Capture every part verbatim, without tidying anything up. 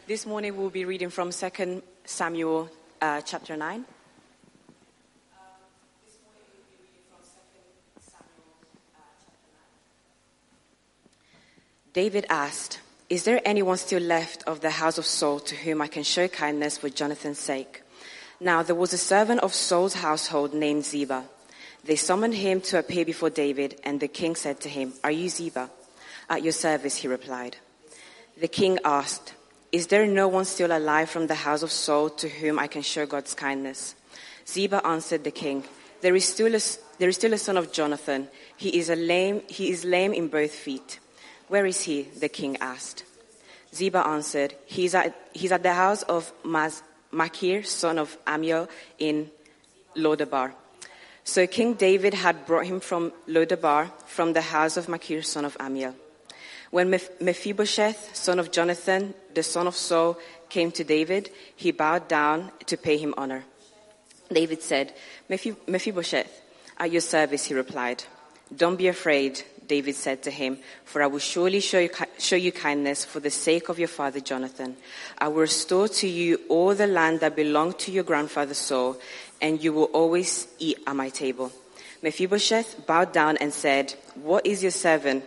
This morning we'll be reading from Second Samuel uh, chapter nine. David asked, "Is there anyone still left of the house of Saul to whom I can show kindness for Jonathan's sake?" Now there was a servant of Saul's household named Ziba. They summoned him to appear before David, and the king said to him, "Are you Ziba?" "At your service," he replied. The king asked, "Is there no one still alive from the house of Saul to whom I can show God's kindness?" Ziba answered the king, there is still a, there is still a son of Jonathan. He is a lame, he is lame in both feet." "Where is he?" the king asked. Ziba answered, He's at, he's at the house of Maz, Machir, son of Amiel, in Lodabar. So King David had brought him from Lodabar, from the house of Machir, son of Amiel. When Mephibosheth, son of Jonathan, the son of Saul, came to David, he bowed down to pay him honor. David said, "Mephibosheth, at your service," he replied. "Don't be afraid," David said to him, "for I will surely show you, show you kindness for the sake of your father Jonathan. I will restore to you all the land that belonged to your grandfather Saul, and you will always eat at my table." Mephibosheth bowed down and said, "What is your servant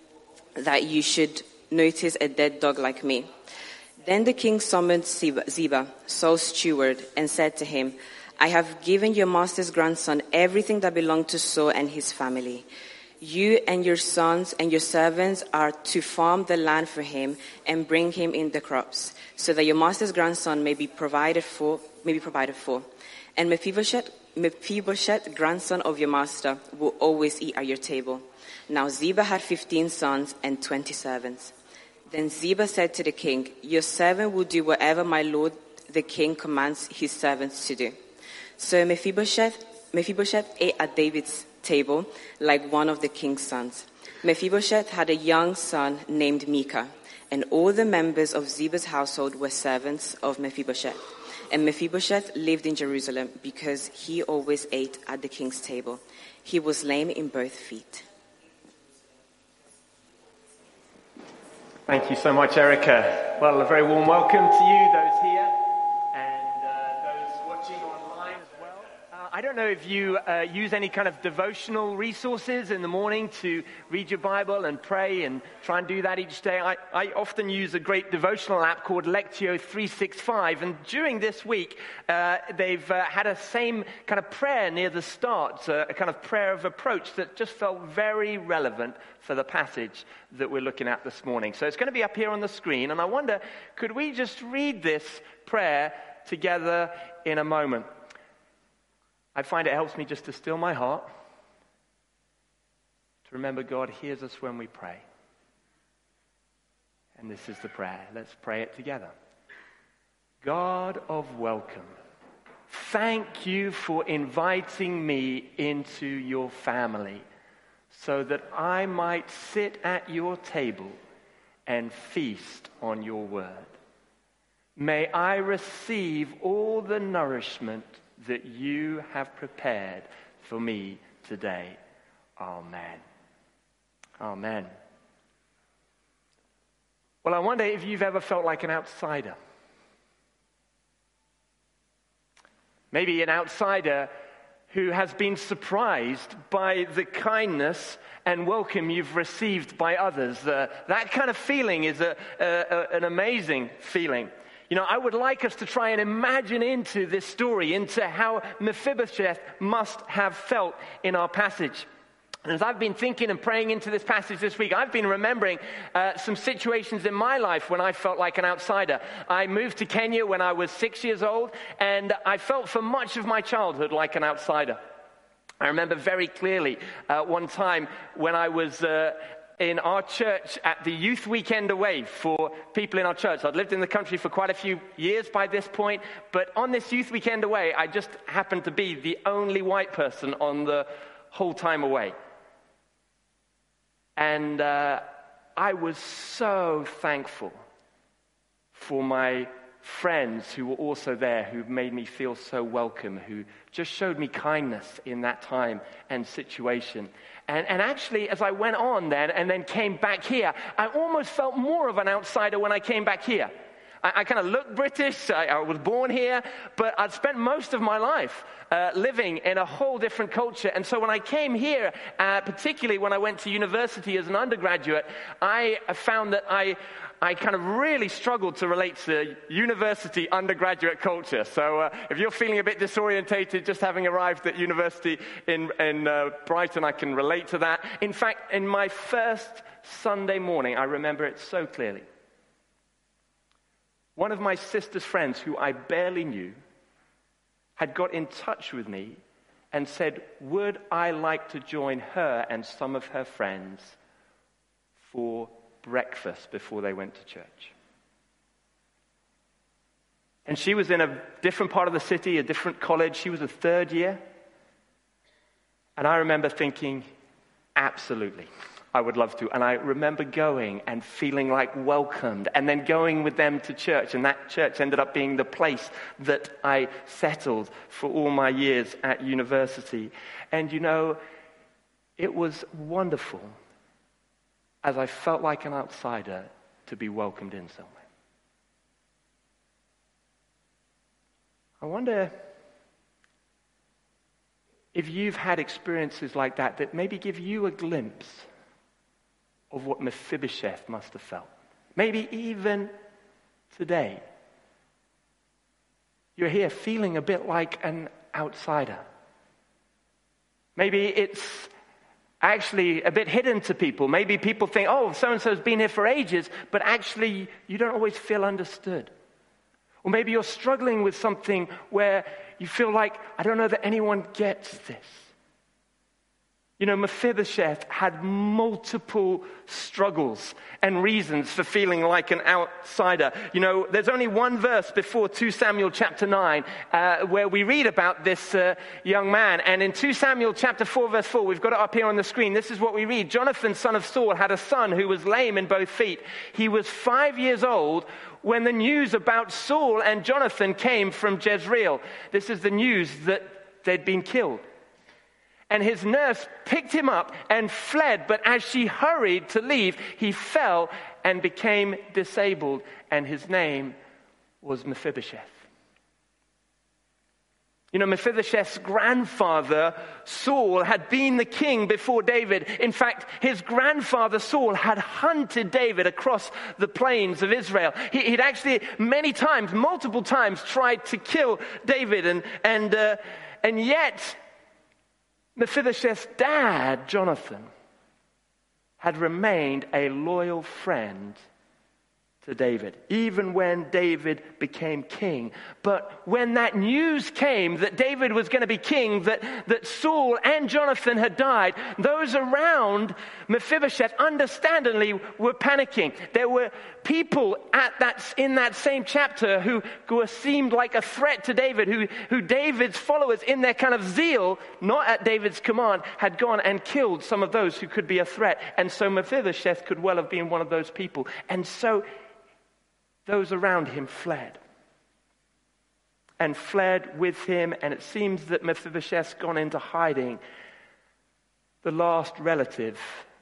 that you should notice a dead dog like me?" Then the king summoned Ziba, Saul's steward, and said to him, "I have given your master's grandson everything that belonged to Saul and his family. You and your sons and your servants are to farm the land for him and bring him in the crops, so that your master's grandson may be provided for, may be provided for. And Mephibosheth, Mephibosheth, grandson of your master, will always eat at your table." Now Ziba had fifteen sons and twenty servants. Then Ziba said to the king, "Your servant will do whatever my lord the king commands his servants to do." So Mephibosheth, Mephibosheth ate at David's table like one of the king's sons. Mephibosheth had a young son named Micah, and all the members of Ziba's household were servants of Mephibosheth. And Mephibosheth lived in Jerusalem because he always ate at the king's table. He was lame in both feet. Thank you so much, Erica. Well, a very warm welcome to you, those here, and uh, those watching online as well. Uh, I don't know if you uh, use any kind of devotional resources in the morning to read your Bible and pray and try and do that each day. I, I often use a great devotional app called Lectio three sixty-five, and during this week, uh, they've uh, had a same kind of prayer near the start, uh, a kind of prayer of approach that just felt very relevant for the passage that we're looking at this morning. So it's going to be up here on the screen, and I wonder, could we just read this prayer together in a moment? I find it helps me just to still my heart, to remember God hears us when we pray. And this is the prayer. Let's pray it together. God of welcome, thank you for inviting me into your family, so that I might sit at your table and feast on your word. May I receive all the nourishment that you have prepared for me today. Amen. Amen. Well, I wonder if you've ever felt like an outsider. Maybe an outsider who has been surprised by the kindness and welcome you've received by others. Uh, that kind of feeling is a, a, a, an amazing feeling. You know, I would like us to try and imagine into this story, into how Mephibosheth must have felt in our passage. And as I've been thinking and praying into this passage this week, I've been remembering uh, some situations in my life when I felt like an outsider. I moved to Kenya when I was six years old, and I felt for much of my childhood like an outsider. I remember very clearly uh, one time when I was uh, in our church at the youth weekend away for people in our church. I'd lived in the country for quite a few years by this point, but on this youth weekend away, I just happened to be the only white person on the whole time away. And uh, I was so thankful for my friends who were also there, who made me feel so welcome, who just showed me kindness in that time and situation. And, and actually, as I went on then and then came back here, I almost felt more of an outsider when I came back here. I, I kind of look British. I, I was born here, but I'd spent most of my life uh, living in a whole different culture. And so when I came here, uh, particularly when I went to university as an undergraduate, I found that I I kind of really struggled to relate to university undergraduate culture. So uh, if you're feeling a bit disorientated just having arrived at university in, in uh, Brighton, I can relate to that. In fact, in my first Sunday morning, I remember it so clearly. One of my sister's friends, who I barely knew, had got in touch with me and said, would I like to join her and some of her friends for breakfast before they went to church. And she was in a different part of the city, a different college. She was a third year. And I remember thinking, absolutely, I would love to. And I remember going and feeling like welcomed and then going with them to church. And that church ended up being the place that I settled for all my years at university. And you know, it was wonderful as I felt like an outsider to be welcomed in somewhere. I wonder if you've had experiences like that that maybe give you a glimpse of what Mephibosheth must have felt. Maybe even today, you're here feeling a bit like an outsider. Maybe it's actually a bit hidden to people. Maybe people think, oh, so-and-so's been here for ages, but actually you don't always feel understood. Or maybe you're struggling with something where you feel like, I don't know that anyone gets this. You know, Mephibosheth had multiple struggles and reasons for feeling like an outsider. You know, there's only one verse before Second Samuel chapter nine uh, where we read about this uh, young man. And in Second Samuel chapter four, verse four, we've got it up here on the screen. This is what we read. Jonathan, son of Saul, had a son who was lame in both feet. He was five years old when the news about Saul and Jonathan came from Jezreel. This is the news that they'd been killed. And his nurse picked him up and fled, but as she hurried to leave, he fell and became disabled, and his name was Mephibosheth. You know, Mephibosheth's grandfather, Saul, had been the king before David. In fact, his grandfather, Saul, had hunted David across the plains of Israel. He, he'd actually many times, multiple times, tried to kill David, and, and, uh, and yet Mephibosheth's dad, Jonathan, had remained a loyal friend to David, even when David became king. But when that news came that David was going to be king, that, that Saul and Jonathan had died, those around Mephibosheth understandably were panicking. There were people at that, in that same chapter who, who seemed like a threat to David, who, who David's followers in their kind of zeal, not at David's command, had gone and killed some of those who could be a threat. And so Mephibosheth could well have been one of those people. And so those around him fled. And fled with him, and it seems that Mephibosheth's gone into hiding, the last relative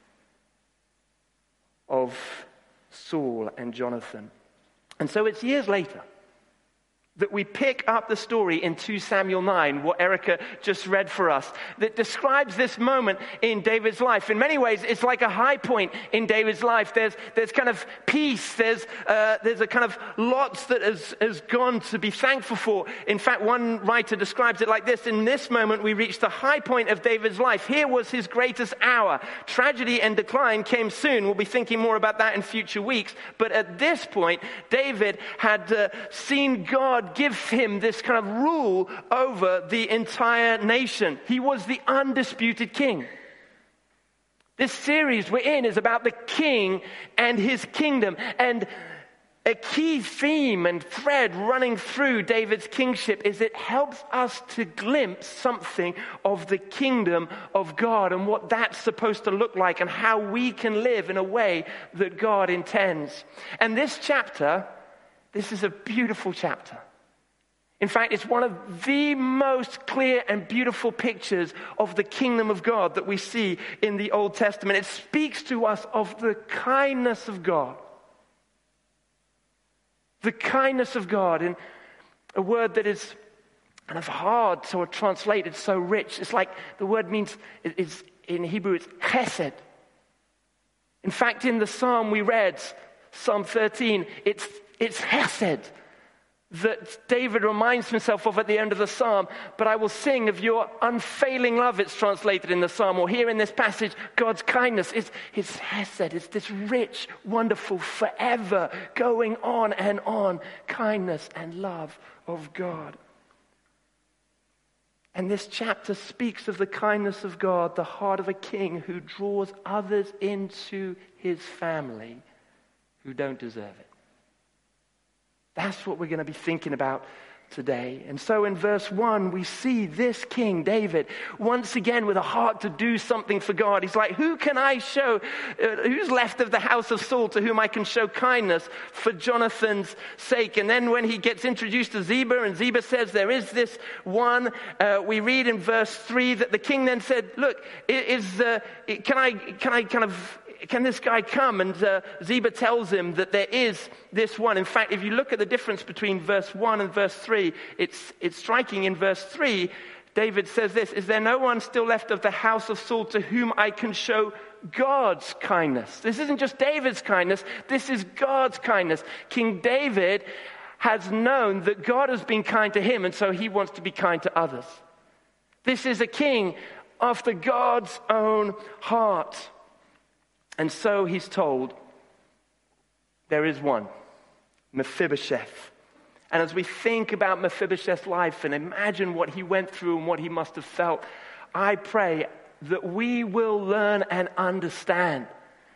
of Saul and Jonathan. And so it's years later that we pick up the story in Second Samuel nine, what Erica just read for us, that describes this moment in David's life. In many ways, it's like a high point in David's life. There's there's kind of peace. There's uh, there's a kind of lots that has, has gone to be thankful for. In fact, one writer describes it like this: in this moment, we reached the high point of David's life. Here was his greatest hour. Tragedy and decline came soon. We'll be thinking more about that in future weeks. But at this point, David had uh, seen God give him this kind of rule over the entire nation. He was the undisputed king. This series we're in is about the king and his kingdom. And a key theme and thread running through David's kingship is it helps us to glimpse something of the kingdom of God and what that's supposed to look like and how we can live in a way that God intends. And this chapter, this is a beautiful chapter. In fact, it's one of the most clear and beautiful pictures of the kingdom of God that we see in the Old Testament. It speaks to us of the kindness of God. The kindness of God, in a word that is kind of hard to translate, it's so rich. It's like the word means, it's, in Hebrew, it's chesed. In fact, in the psalm we read, Psalm thirteen, it's, it's chesed that David reminds himself of at the end of the psalm. But I will sing of your unfailing love, it's translated in the psalm. Or here in this passage, God's kindness is his chesed. It's this rich, wonderful, forever going on and on kindness and love of God. And this chapter speaks of the kindness of God, the heart of a king who draws others into his family who don't deserve it. That's what we're going to be thinking about today. And so in verse one, we see this king, David, once again with a heart to do something for God. He's like, who can I show, uh, who's left of the house of Saul to whom I can show kindness for Jonathan's sake? And then when he gets introduced to Ziba, and Ziba says, there is this one, uh, we read in verse three that the king then said, look, is, uh, can I, can I kind of, can this guy come? And uh, Ziba tells him that there is this one. In fact, if you look at the difference between verse one and verse three, it's, it's striking. In verse three, David says this, is there no one still left of the house of Saul to whom I can show God's kindness? This isn't just David's kindness, this is God's kindness. King David has known that God has been kind to him, and so he wants to be kind to others. This is a king after God's own heart. And so he's told, there is one, Mephibosheth. And as we think about Mephibosheth's life and imagine what he went through and what he must have felt, I pray that we will learn and understand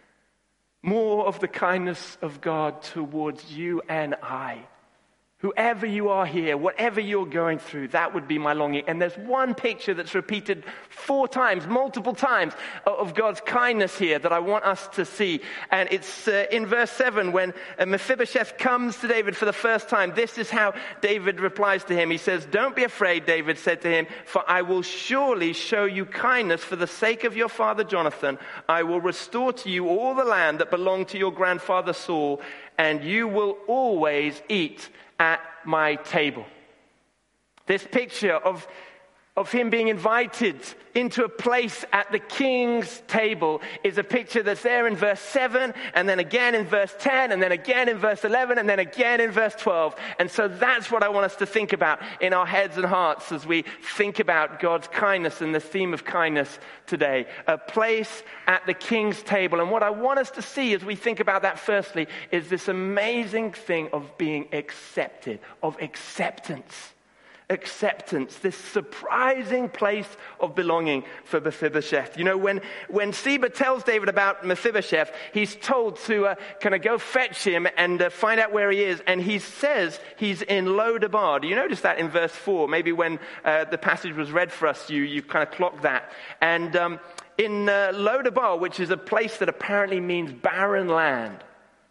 more of the kindness of God towards you and I. Whoever you are here, whatever you're going through, that would be my longing. And there's one picture that's repeated four times, multiple times, of God's kindness here that I want us to see. And it's uh, in verse seven when uh, Mephibosheth comes to David for the first time. This is how David replies to him. He says, don't be afraid, David said to him, for I will surely show you kindness for the sake of your father Jonathan. I will restore to you all the land that belonged to your grandfather Saul, and you will always eat at my table. This picture of, of him being invited into a place at the king's table is a picture that's there in verse seven, and then again in verse ten, and then again in verse eleven, and then again in verse twelve. And so that's what I want us to think about in our heads and hearts as we think about God's kindness and the theme of kindness today. A place at the king's table. And what I want us to see as we think about that firstly is this amazing thing of being accepted, of acceptance. Acceptance, this surprising place of belonging for Mephibosheth. You know, when, when Ziba tells David about Mephibosheth, he's told to uh, kind of go fetch him and uh, find out where he is. And he says he's in Lodabar. Do you notice that in verse four? Maybe when uh, the passage was read for us, you, you kind of clocked that. And um, in uh, Lodabar, which is a place that apparently means barren land,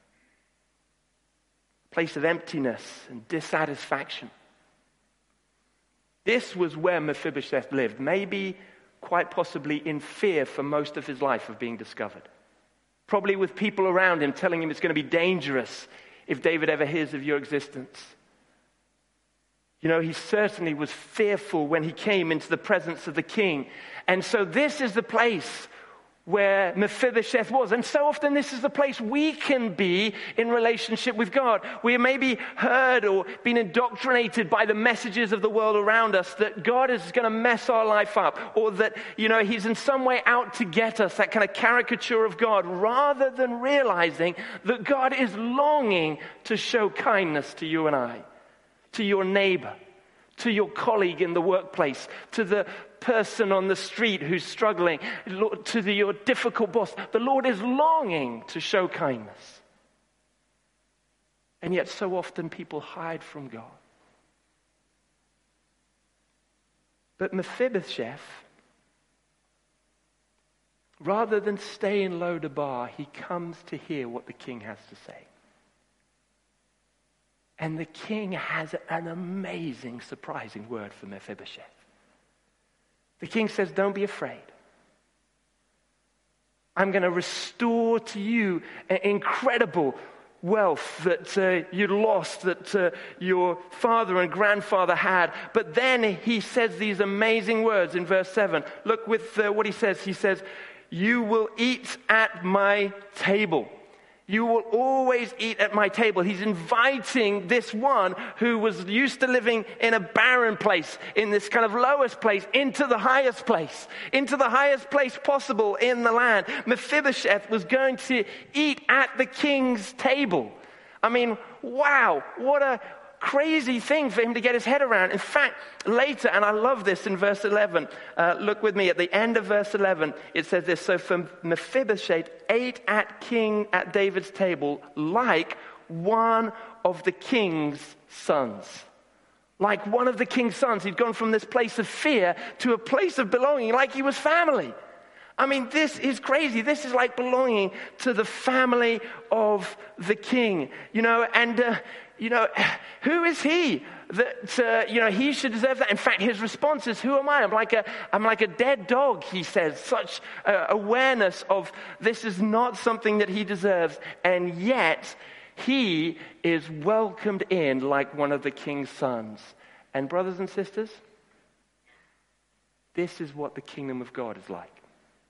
a place of emptiness and dissatisfaction. This was where Mephibosheth lived, maybe quite possibly in fear for most of his life of being discovered. Probably with people around him telling him it's going to be dangerous if David ever hears of your existence. You know, he certainly was fearful when he came into the presence of the king. And so this is the place where Mephibosheth was. And so often this is the place we can be in relationship with God. We have maybe heard or been indoctrinated by the messages of the world around us that God is going to mess our life up, or that, you know, he's in some way out to get us, that kind of caricature of God, rather than realizing that God is longing to show kindness to you and I, to your neighbor, to your colleague in the workplace, to the person on the street who's struggling, to the, your difficult boss. The Lord is longing to show kindness. And yet so often people hide from God. But Mephibosheth, rather than stay in Lodabar, he comes to hear what the king has to say. And the king has an amazing, surprising word for Mephibosheth. The king says, don't be afraid. I'm going to restore to you an incredible wealth that uh, you'd lost, that uh, your father and grandfather had. But then he says these amazing words in verse seven. Look with uh, what he says. He says, you will eat at my table. You will always eat at my table. He's inviting this one who was used to living in a barren place, in this kind of lowest place, into the highest place, into the highest place possible in the land. Mephibosheth was going to eat at the king's table. I mean, wow, what a crazy thing for him to get his head around. In fact, later, and I love this in verse eleven, uh, look with me at the end of verse eleven, it says this, so for Mephibosheth ate at King, at David's table like one of the king's sons. Like one of the king's sons. He'd gone from this place of fear to a place of belonging, like he was family. I mean, this is crazy. This is like belonging to the family of the king, you know, and, uh, you know, who is he that, uh, you know, he should deserve that? In fact, his response is, who am I? I'm like a, I'm like a dead dog, he says. Such uh, awareness of this is not something that he deserves. And yet, he is welcomed in like one of the king's sons. And brothers and sisters, this is what the kingdom of God is like.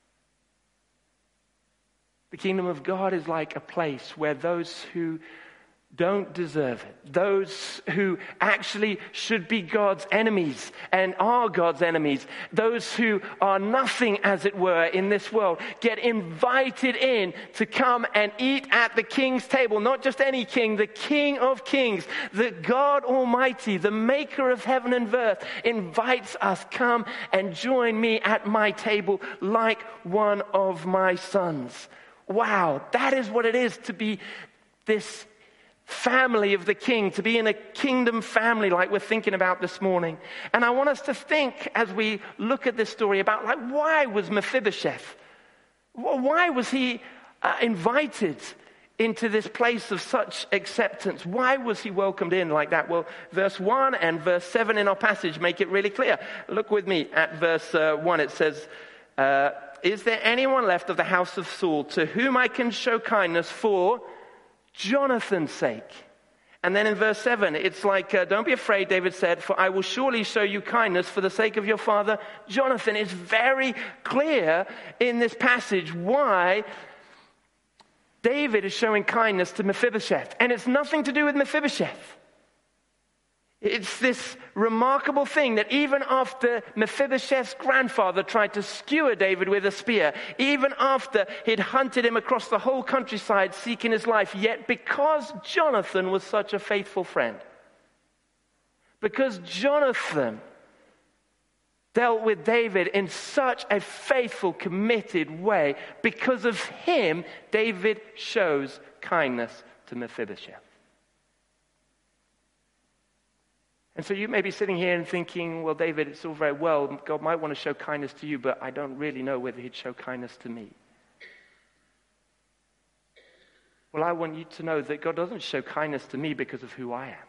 The kingdom of God is like a place where those who don't deserve it, those who actually should be God's enemies and are God's enemies, those who are nothing, as it were, in this world, get invited in to come and eat at the king's table. Not just any king, the King of Kings, the God Almighty, the maker of heaven and earth, invites us, come and join me at my table like one of my sons. Wow, that is what it is to be this family of the king, to be in a kingdom family like we're thinking about this morning. And I want us to think as we look at this story about, like, why was Mephibosheth, why was he uh, invited into this place of such acceptance? Why was he welcomed in like that? Well, verse one and verse seven in our passage make it really clear. Look with me at verse uh, one. It says, uh, is there anyone left of the house of Saul to whom I can show kindness for Jonathan's sake? And then in verse seven, it's like, uh, don't be afraid, David said, for I will surely show you kindness for the sake of your father Jonathan. It's very clear in this passage why David is showing kindness to Mephibosheth. And it's nothing to do with Mephibosheth. It's this remarkable thing that even after Mephibosheth's grandfather tried to skewer David with a spear, even after he'd hunted him across the whole countryside seeking his life, yet because Jonathan was such a faithful friend, because Jonathan dealt with David in such a faithful, committed way, because of him, David shows kindness to Mephibosheth. And so you may be sitting here and thinking, well, David, it's all very well. God might want to show kindness to you, but I don't really know whether he'd show kindness to me. Well, I want you to know that God doesn't show kindness to me because of who I am.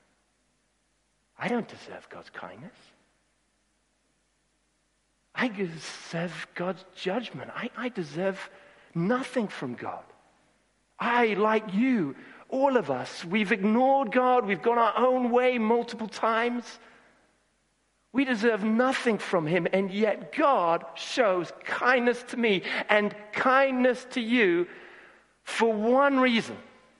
I don't deserve God's kindness. I deserve God's judgment. I, I deserve nothing from God. I, like you, all of us, we've ignored God. We've gone our own way multiple times. We deserve nothing from him, and yet God shows kindness to me and kindness to you for one reason: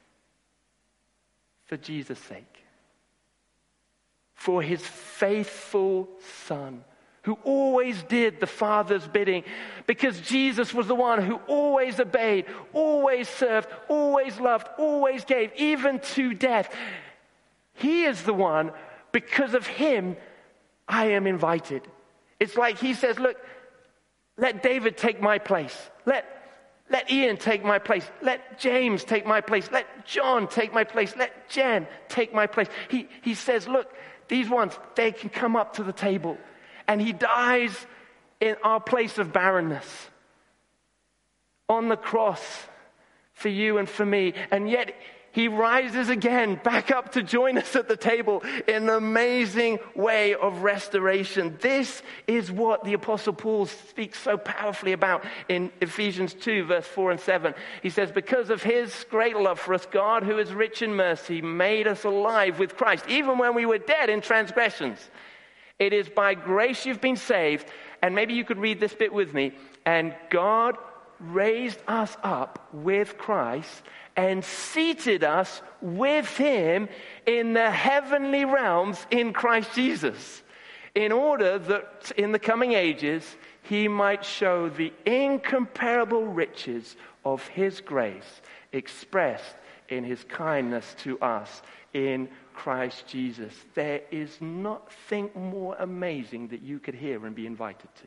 for Jesus' sake. For his faithful Son, who always did the Father's bidding, because Jesus was the one who always obeyed, always served, always loved, always gave, even to death. He is the one, because of him, I am invited. It's like he says, look, let David take my place. Let, let Ian take my place. Let James take my place. Let John take my place. Let Jen take my place. He, he says, look, these ones, they can come up to the table. And he dies in our place of barrenness on the cross for you and for me. And yet he rises again back up to join us at the table in an amazing way of restoration. This is what the Apostle Paul speaks so powerfully about in Ephesians two, verse four and seven. He says, because of his great love for us, God, who is rich in mercy, made us alive with Christ, even when we were dead in transgressions. It is by grace you've been saved. And maybe you could read this bit with me. And God raised us up with Christ and seated us with him in the heavenly realms in Christ Jesus, in order that in the coming ages he might show the incomparable riches of his grace expressed in his kindness to us in Christ Jesus. There is nothing more amazing that you could hear and be invited to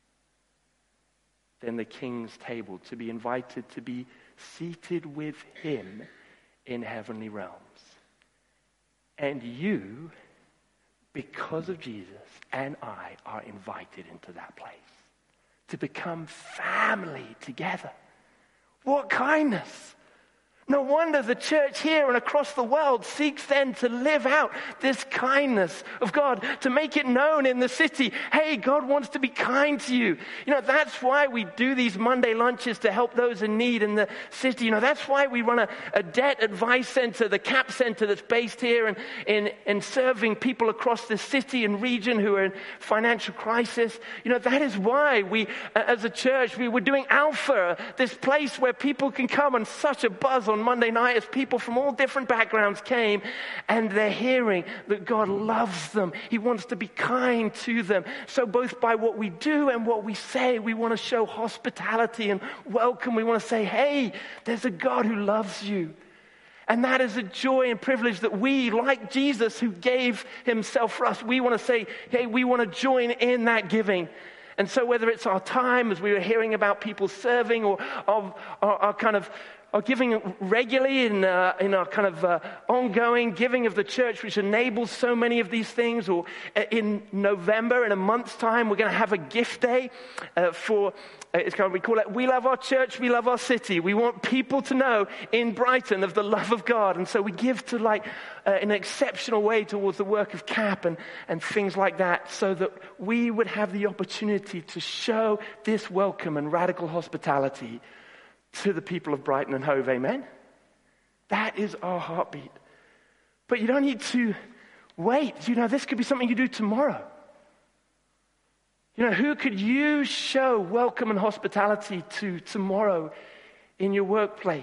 than the King's table, to be invited to be seated with him in heavenly realms. And you, because of Jesus, and I are invited into that place to become family together. What kindness! No wonder the church here and across the world seeks then to live out this kindness of God, to make it known in the city. Hey, God wants to be kind to you. You know, that's why we do these Monday lunches to help those in need in the city. You know, that's why we run a, a debt advice center, the CAP center that's based here and in, in serving people across the city and region who are in financial crisis. You know, that is why we, as a church, we were doing Alpha, this place where people can come, and such a buzz on Monday night as people from all different backgrounds came, and they're hearing that God loves them. He wants to be kind to them. So both by what we do and what we say, we want to show hospitality and welcome. We want to say, hey, there's a God who loves you. And that is a joy and privilege that we, like Jesus who gave himself for us, we want to say, hey, we want to join in that giving. And so whether it's our time, as we were hearing about people serving, or of our, our kind of our giving regularly in, uh, in our kind of uh, ongoing giving of the church, which enables so many of these things, or in November, in a month's time, we're going to have a gift day uh, for, uh, it's kind of, we call it, we love our church, we love our city. We want people to know in Brighton of the love of God. And so we give to like, uh, in an exceptional way towards the work of CAP and, and things like that, so that we would have the opportunity to show this welcome and radical hospitality to the people of Brighton and Hove, amen? That is our heartbeat. But you don't need to wait. You know, this could be something you do tomorrow. You know, who could you show welcome and hospitality to tomorrow in your workplace,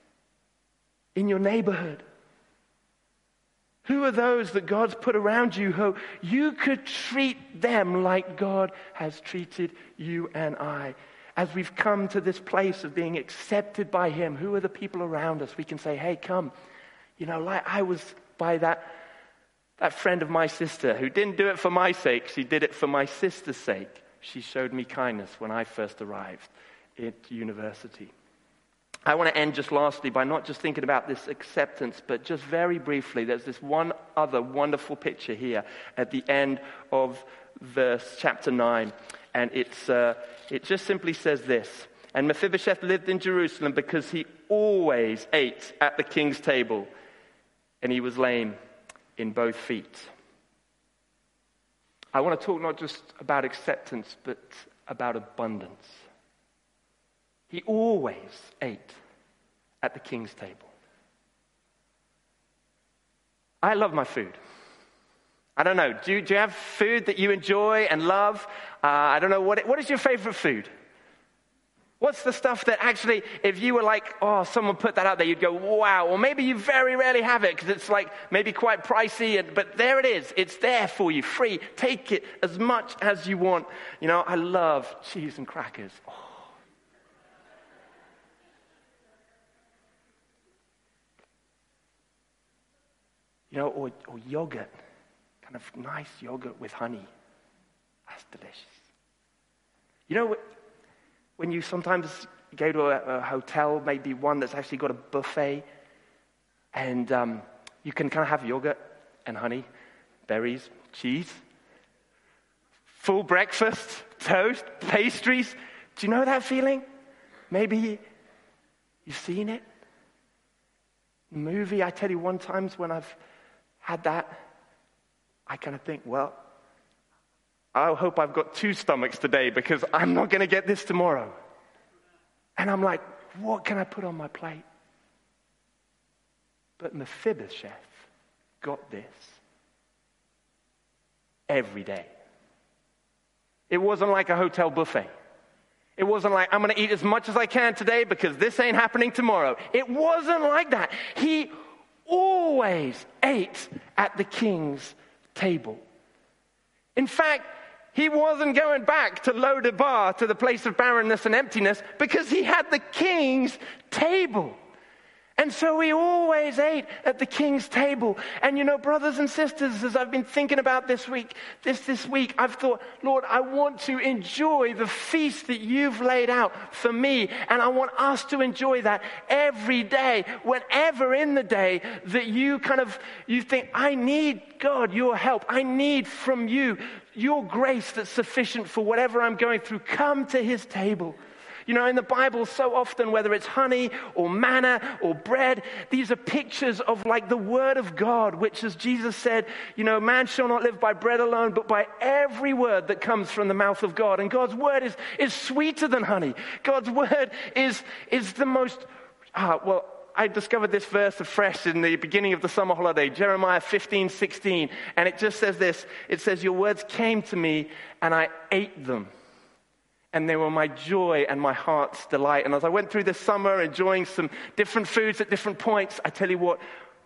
in your neighborhood? Who are those that God's put around you who you could treat them like God has treated you and I? As we've come to this place of being accepted by him, who are the people around us? We can say, hey, come. You know, like I was by that, that friend of my sister who didn't do it for my sake. She did it for my sister's sake. She showed me kindness when I first arrived at university. I want to end just lastly by not just thinking about this acceptance, but just very briefly, there's this one other wonderful picture here at the end of verse chapter nine. And it's uh, it just simply says this. And Mephibosheth lived in Jerusalem because he always ate at the king's table, and he was lame in both feet. I want to talk not just about acceptance, but about abundance. He always ate at the king's table. I love my food. I don't know, do you, do you have food that you enjoy and love? Uh, I don't know, what what is your favorite food? What's the stuff that actually, if you were like, oh, someone put that out there, you'd go, wow. Or maybe you very rarely have it because it's like maybe quite pricey, and, but there it is. It's there for you, free. Take it as much as you want. You know, I love cheese and crackers. Oh. You know, or, or yogurt. Kind of nice yogurt with honey. That's delicious. You know, when you sometimes go to a, a hotel, maybe one that's actually got a buffet, and um, you can kind of have yogurt and honey, berries, cheese, full breakfast, toast, pastries. Do you know that feeling? Maybe you've seen it. movie. I tell you, one times when I've had that, I kind of think, well, I hope I've got two stomachs today because I'm not going to get this tomorrow. And I'm like, what can I put on my plate? But Mephibosheth got this every day. It wasn't like a hotel buffet. It wasn't like, I'm going to eat as much as I can today because this ain't happening tomorrow. It wasn't like that. He always ate at the king's table. In fact, he wasn't going back to Lodabar, to the place of barrenness and emptiness, because he had the king's table. And so he always ate at the king's table. And you know, brothers and sisters, as I've been thinking about this week, this this week, I've thought, Lord, I want to enjoy the feast that you've laid out for me. And I want us to enjoy that every day, whenever in the day that you kind of, you think, I need, God, your help. I need from you your grace that's sufficient for whatever I'm going through. Come to his table. You know, in the Bible, so often, whether it's honey or manna or bread, these are pictures of like the word of God, which, as Jesus said, you know, man shall not live by bread alone, but by every word that comes from the mouth of God. And God's word is, is sweeter than honey. God's word is, is the most, ah, well, I discovered this verse afresh in the beginning of the summer holiday, Jeremiah fifteen sixteen. And it just says this. It says, your words came to me and I ate them. And they were my joy and my heart's delight. And as I went through this summer, enjoying some different foods at different points, I tell you what,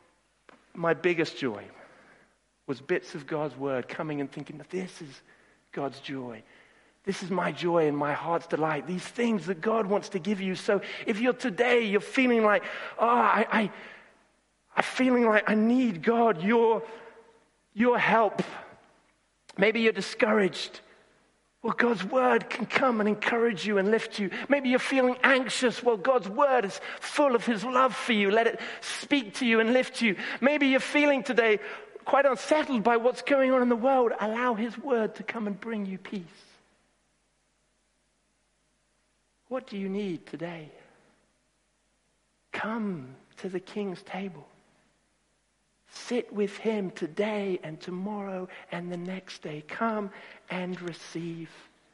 my biggest joy was bits of God's word coming and thinking, this is God's joy. This is my joy and my heart's delight. These things that God wants to give you. So if you're today, you're feeling like, oh, I, I, I'm feeling like I need God, your, your help. Maybe you're discouraged. Well, God's word can come and encourage you and lift you. Maybe you're feeling anxious. Well, God's word is full of his love for you. Let it speak to you and lift you. Maybe you're feeling today quite unsettled by what's going on in the world. Allow his word to come and bring you peace. What do you need today? Come to the king's table. Sit with him today and tomorrow and the next day. Come and receive.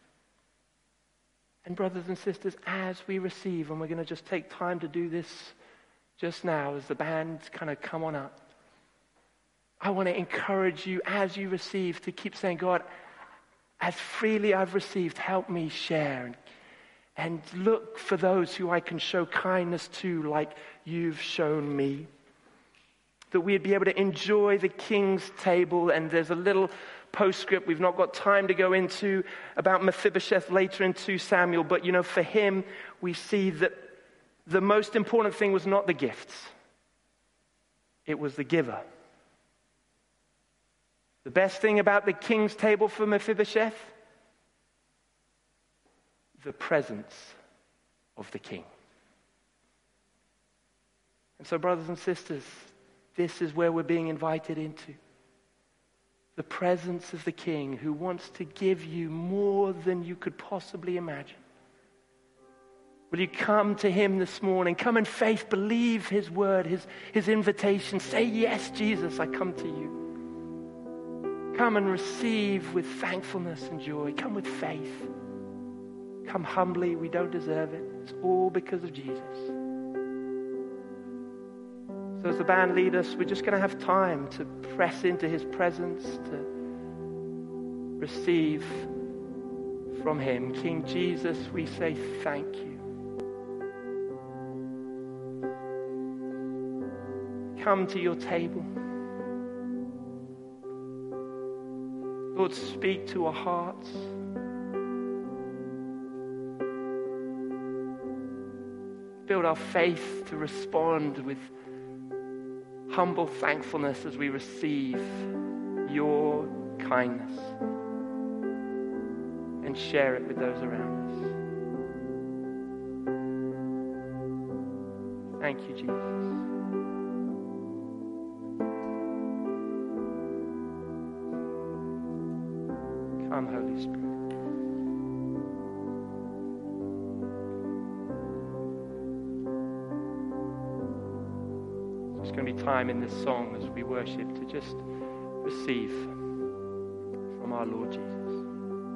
And brothers and sisters, as we receive, and we're going to just take time to do this just now as the band kind of come on up, I want to encourage you as you receive to keep saying, God, as freely I've received, help me share. And, and look for those who I can show kindness to like you've shown me. That we'd be able to enjoy the king's table. And there's a little postscript we've not got time to go into about Mephibosheth later in Second Samuel. But, you know, for him, we see that the most important thing was not the gifts. It was the giver. The best thing about the king's table for Mephibosheth? The presence of the king. And so, brothers and sisters, this is where we're being invited into. The presence of the King who wants to give you more than you could possibly imagine. Will you come to him this morning? Come in faith, believe his word, his, his invitation. Say, yes, Jesus, I come to you. Come and receive with thankfulness and joy. Come with faith. Come humbly. We don't deserve it. It's all because of Jesus. So as the band lead us, we're just going to have time to press into his presence, to receive from him. King Jesus, we say thank you. Come to your table. Lord, speak to our hearts. Build our faith to respond with humble thankfulness as we receive your kindness and share it with those around us. Thank you, Jesus. Come, Holy Spirit. It's going to be time in this song as we worship to just receive from our Lord Jesus.